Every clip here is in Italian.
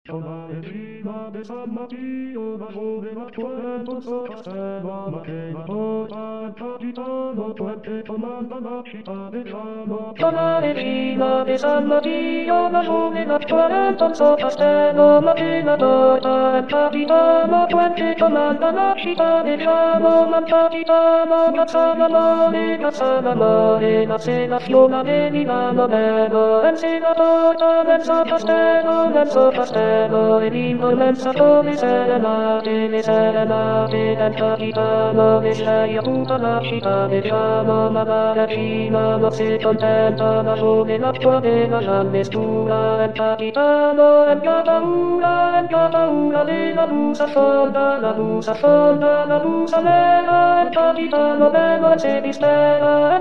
Chiamare prima de San Matteo, la giove la Torrento sto castello, ma che la porta il capitano, Puente comanda la città de Giano. Chiamare prima de San Matteo, la giove la Torrento sto castello, ma che la porta il capitano, Puente comanda la città de Giano. Ma il capitano cazza l'amore, la sera fiona de Milano bello, e se la porta mezzo castello, e l'immensa come serenate del capitano, che sceglie tutta la città del Giano, ma la regina non si contenta, la giovane l'acqua della giannestura, il capitano è paura della luce affonda, la luce nera, il capitano bello e si distella,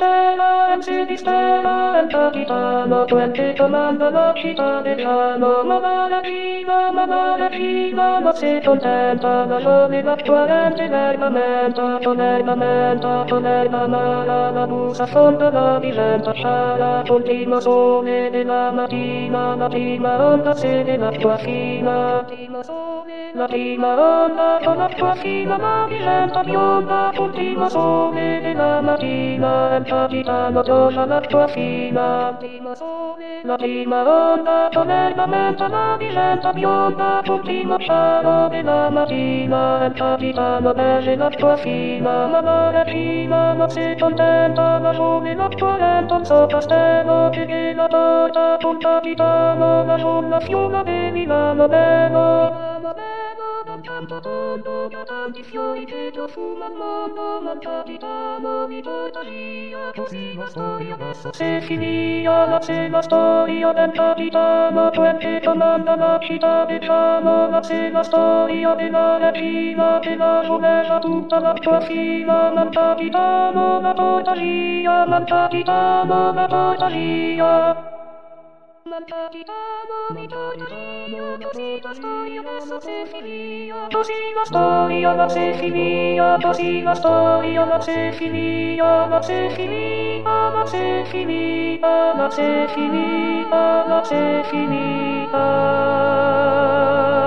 il capitano Puente comanda la città del Giano, ma la regina non si contenta, la giovane l'acqua rende con l'erba amara, la luce affonda la diventa sciara, col primo sole della mattina, la prima onda sede l'acqua fina, la prima onda con l'acqua fina, la diventa bionda, col primo sole della mattina, il capitano gioca l'acqua fina, la prima onda con l'erba menta, la diventa bionda, col primo sciaro della mattina, il capitano beve l'acqua fina, ma la regina non si contenta, la giovane l'acqua renta il suo castello, che la porta col capitano, la giorna fiona di Milano bello. Da tanto tondo, da tanti fiori che profuma il mondo, ma il capitano mi porta via, così la storia adesso si finia, la storia del capitano, Puente comanda la città del Giano, la storia della regina, che la rovescia tutta l'acqua fina, ma il capitano la porta via, ma il capitano la porta via. Ma il capitano mi porta via, così la storia adesso si finia, così la storia la si finia, così la storia la si finia, la si finia, la si finia, la si finia, la si finia.